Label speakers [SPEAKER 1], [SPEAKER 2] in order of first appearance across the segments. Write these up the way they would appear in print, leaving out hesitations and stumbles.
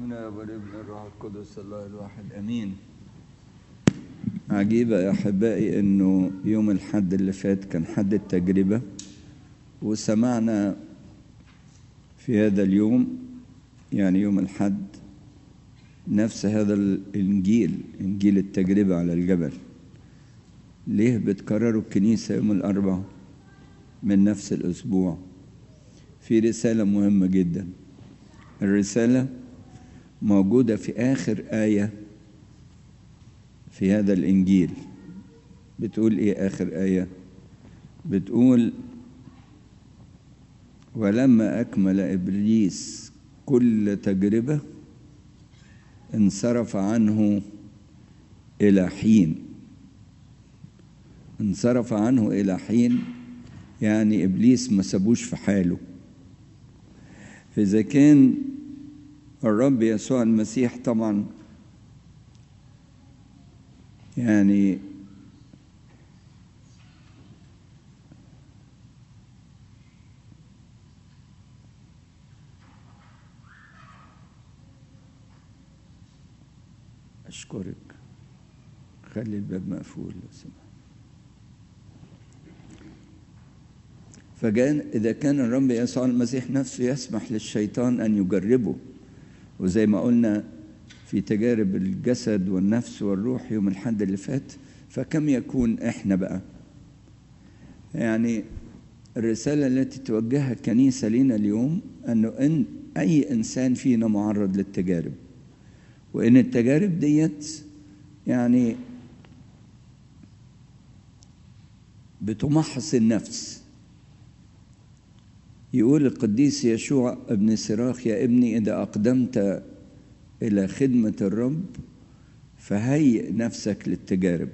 [SPEAKER 1] من الاب والابن الروح القدس الله الواحد امين. عجيبه يا احبائي انه يوم الحد اللي فات كان حد التجربه، وسمعنا في هذا اليوم يعني يوم الحد نفس هذا الانجيل، انجيل التجربه على الجبل. ليه بتكرروا الكنيسه يوم الاربعاء من نفس الاسبوع؟ في رساله مهمه جدا. الرسالة موجودة في آخر آية في هذا الإنجيل. بتقول إيه آخر آية؟ بتقول: ولما أكمل إبليس كل تجربة انصرف عنه إلى حين. انصرف عنه إلى حين يعني إبليس ما سابوش في حاله. فإذا كان الرب يسوع المسيح طبعا يعني أشكرك، خلي الباب مقفول لو سمحت. إذا كان الرب يسوع المسيح نفسه يسمح للشيطان أن يجربه، وزي ما قلنا في تجارب الجسد والنفس والروح يوم الحد اللي فات، فكم يكون إحنا بقى؟ يعني الرسالة التي توجهها الكنيسة لنا اليوم أنه إن أي إنسان فينا معرض للتجارب، وإن التجارب ديت يعني بتمحص النفس. يقول القديس يشوع ابن سراخ: يا ابني إذا أقدمت إلى خدمة الرب فهيئ نفسك للتجارب.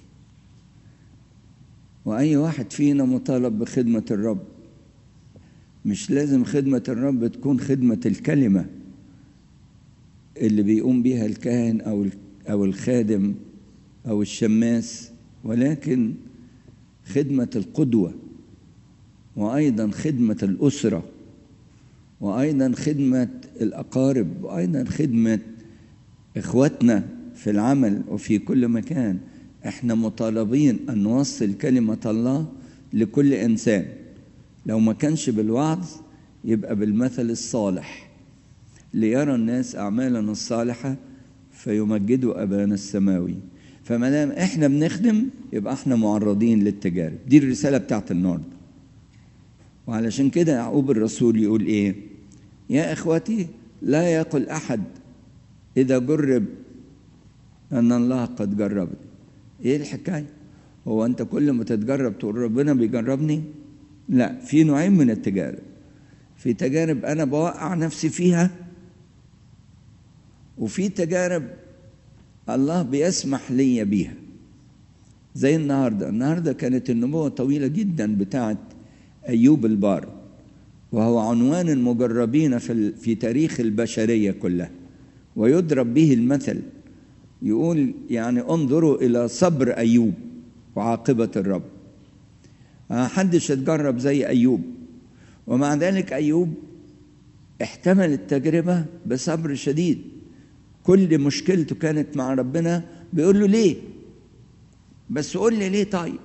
[SPEAKER 1] وأي واحد فينا مطالب بخدمة الرب. مش لازم خدمة الرب تكون خدمة الكلمة اللي بيقوم بيها الكاهن أو الخادم أو الشماس، ولكن خدمة القدوة، وأيضا خدمة الأسرة، وأيضا خدمة الأقارب، وأيضا خدمة إخواتنا في العمل وفي كل مكان. إحنا مطالبين أن نوصل كلمة الله لكل إنسان. لو ما كانش بالوعظ يبقى بالمثل الصالح، ليرى الناس أعمالنا الصالحة فيمجدوا أبانا السماوي. فما دام إحنا بنخدم يبقى إحنا معرضين للتجارب. دي الرسالة بتاعت النهارده. وعلشان كده يعقوب الرسول يقول إيه؟ يا إخوتي لا يقل أحد إذا جرب أن الله قد جربني. إيه الحكاية؟ هو أنت كل ما تتجرب تقول ربنا بيجربني؟ لا، في نوعين من التجارب. في تجارب أنا بوقع نفسي فيها، وفي تجارب الله بيسمح لي بيها. زي النهاردة كانت النبوة طويلة جدا بتاعت أيوب البار، وهو عنوان المجربين في تاريخ البشرية كلها، ويضرب به المثل. يقول يعني انظروا إلى صبر أيوب وعاقبة الرب. محدش اتجرب زي أيوب، ومع ذلك أيوب احتمل التجربة بصبر شديد. كل مشكلته كانت مع ربنا بيقول له ليه؟ بس قول لي ليه؟ طيب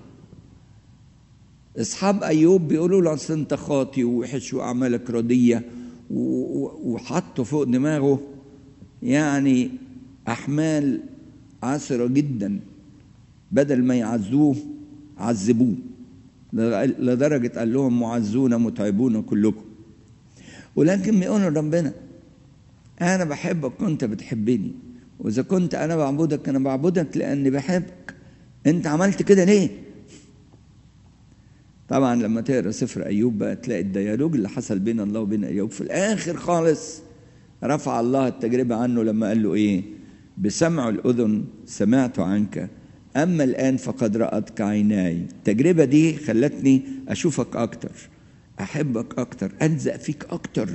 [SPEAKER 1] أصحاب أيوب بيقولوا له أصل أنت خاطي ووحش وأعمالك ردية، وحطوا فوق دماغه يعني أحمال عسرة جدا. بدل ما يعزوه عذبوه، لدرجة قال لهم معزون متعبون كلكم. ولكن بيقولوا ربنا أنا بحبك وأنت بتحبني، وإذا كنت أنا بعبدك أنا بعبدك لأني بحبك. أنت عملت كده ليه؟ طبعا لما تقرأ سفر أيوب بقى تلاقي الديالوج اللي حصل بين الله وبين أيوب. في الآخر خالص رفع الله التجربة عنه لما قال له إيه؟ بسمع الأذن سمعت عنك، أما الآن فقد رأتك عيناي. التجربة دي خلتني أشوفك أكتر، أحبك أكتر، ألزق فيك أكتر،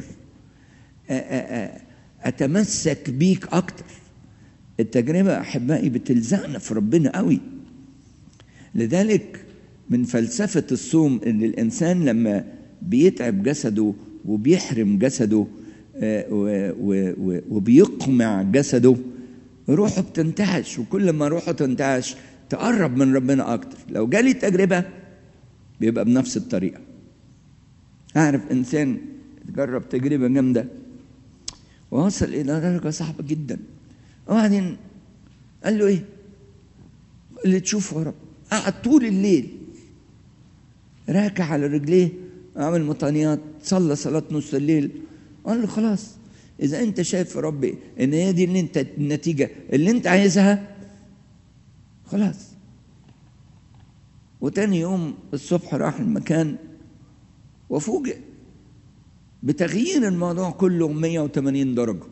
[SPEAKER 1] أتمسك بيك أكتر. التجربة أحبائي بتلزقنا في ربنا قوي. لذلك من فلسفة الصوم إن الإنسان لما بيتعب جسده وبيحرم جسده وبيقمع جسده، روحه بتنتعش، وكل ما روحه تنتعش تقرب من ربنا أكتر. لو جالي تجربة بيبقى بنفس الطريقة. أعرف إنسان تجرب تجربة جامدة ووصل إلى درجة صعبة جدا، وبعدين قال له إيه؟ اللي تشوفه يا رب. قعد طول الليل راكع على رجليه، عمل مطانيات، صلى صلاة نص الليل. قال له خلاص، إذا أنت شايف يا ربي إن هي دي اللي أنت النتيجة اللي أنت عايزها، خلاص. وتاني يوم الصبح راح المكان وفوجئ بتغيير الموضوع كله 180 درجة.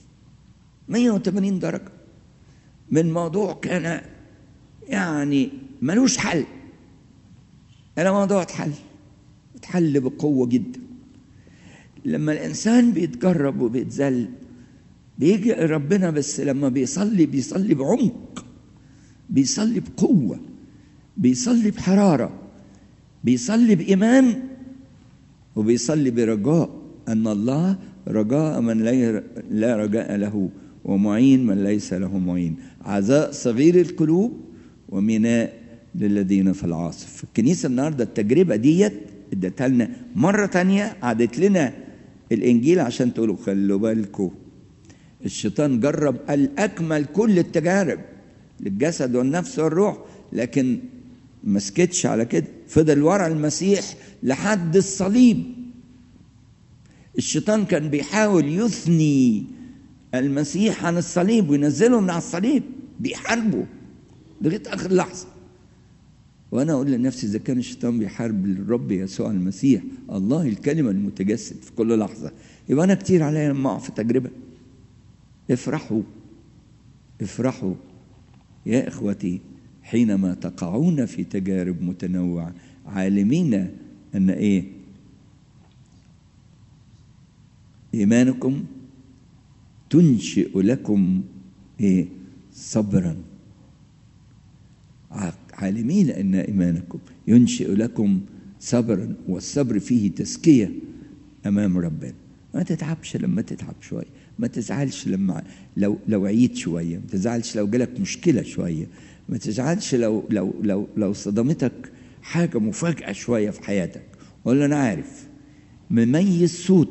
[SPEAKER 1] 180 درجة من موضوع كان يعني ملوش حل إلى موضوع اتحل بقوة جدا. لما الإنسان بيتجرب وبيتذل بيجي ربنا، بس لما بيصلي بعمق، بيصلي بقوة، بيصلي بحرارة، بيصلي بإيمان، وبيصلي برجاء أن الله رجاء من لا رجاء له، ومعين من ليس له معين، عزاء صغير القلوب وميناء للذين في العاصف. الكنيسة النهاردة التجربة ديت ادتها لنا مرة تانية، عادت لنا الإنجيل عشان تقولوا خلوا بالكم الشيطان جرب الأكمل كل التجارب للجسد والنفس والروح، لكن ما سكتش على كده، فضل ورا المسيح لحد الصليب. الشيطان كان بيحاول يثني المسيح عن الصليب وينزله من على الصليب، بيحاربه لغاية آخر لحظة. وأنا أقول لنفسي إذا كان الشيطان بيحارب الرب يسوع المسيح الله الكلمة المتجسد في كل لحظة، يبقى أنا كتير عليا لما أقع في تجربة. افرحوا يا إخوتي حينما تقعون في تجارب متنوعة، عالمين أن إيمانكم تنشئ لكم صبرا. عالمين أن إيمانكم ينشئ لكم صبرا، والصبر فيه تزكية أمام ربنا. ما تتعبش لما تتعب شوية، ما تزعلش لما لو عيت شوية، ما تزعلش لو جالك مشكلة شوية، ما تزعلش لو صدمتك حاجة مفاجأة شوية في حياتك. ولا أنا عارف مميز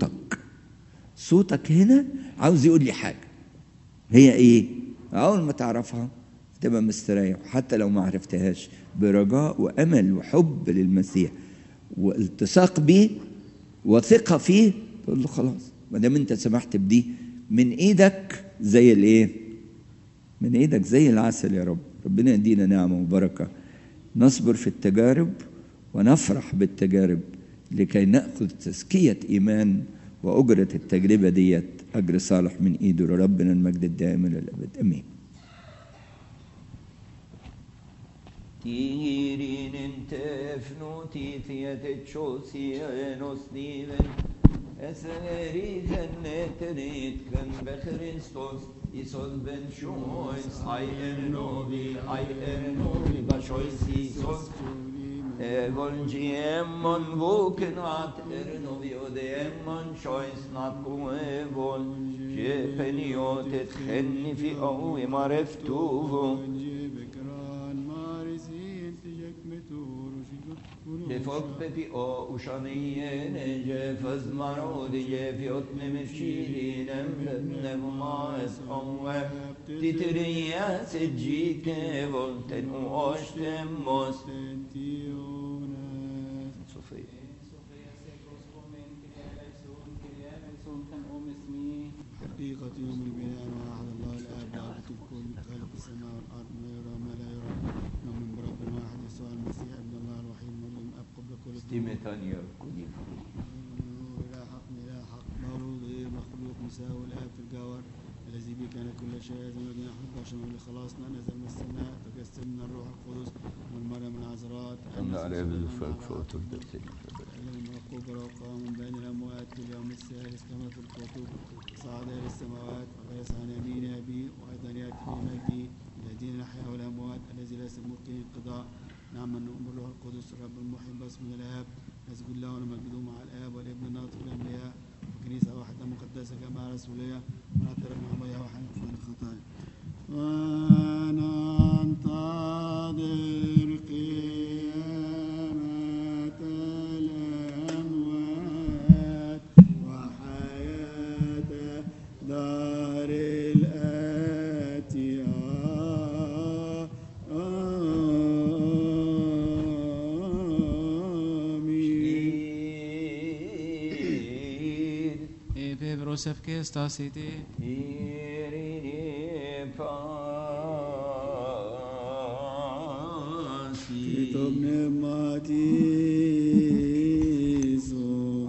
[SPEAKER 1] صوتك هنا عاوز يقول لي حاجة، هي إيه؟ أول ما تعرفها تبقى مستريح، حتى لو ما عرفتهاش، برجاء وأمل وحب للمسيح والتصاق به وثقة فيه، تقول له خلاص ما دام أنت سمحت بدي من إيدك زي من إيدك زي العسل يا رب. ربنا يدينا نعمة وبركة، نصبر في التجارب ونفرح بالتجارب لكي نأخذ تزكية إيمان، وأجرة التجربة ديت أجر صالح من إيده ربنا المجد الدائم إلى الأبد آمين.
[SPEAKER 2] Tirinin tefnuti tiyetet şosiyenos niven eseri cennetenit kan be Christos isos ben şois ay ernovi başois isos volciemon vukenat ernovi odemon şois nat kuevol jepeniot khenni fi au mareftuvo لفوق في او وشانيين جفز مرود جفيوت نمشيلين نماس أموه تتريا سجيك volten واشتم موس صوفيا
[SPEAKER 3] حقيقة يوم البناء واحد الله الآب ضابط الكل خالق السماء والأرض ما يرى ما لا يرى نؤمن برب واحد يسوع المسيح ابن الله الوحيد المولود الأب قبل كل
[SPEAKER 2] استيمتانيا كودي
[SPEAKER 3] لا حق لا حق مولود غير مخلوق مساوي الآب في الجوهر الذي به كان كل شيء الذي نحن بشر لخلاصنا نزل من السماء تجسد من الروح القدس والمريم من العذراء
[SPEAKER 2] أنا أريد الفرق فوتو
[SPEAKER 3] المرقوب وقام من بين الأموات في اليوم الثالث كما في الكتب صعد إلى السماوات وجلس عن يمين أبيه وأيضا يأتي في مجده الذين الأحياء والأموات الذي ليس بملكه انقضاء. نعم نؤمن بالروح القدس الرب المحب باسم الآب نسجد له ونمجده مع الآب والابن الناطق بالأنبياء وكنيسة واحدة مقدسة Joseph che stasiti.
[SPEAKER 2] Irini pasi.
[SPEAKER 3] Kitov pneumati.